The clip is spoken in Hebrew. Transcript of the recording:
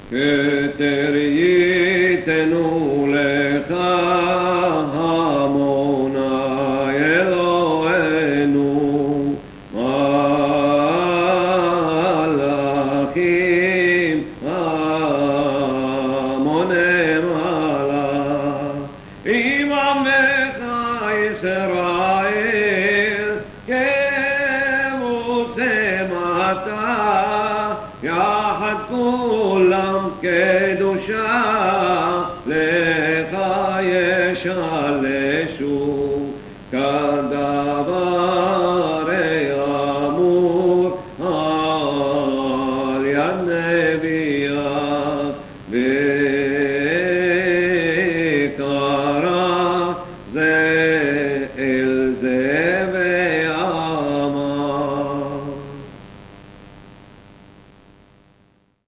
כתר ייתנו לך המוני אלוהינו, מלאכים המוני מעלה, עם עמך ישראל כמוצא מטה, יחד כולם קדושה לך ישלם.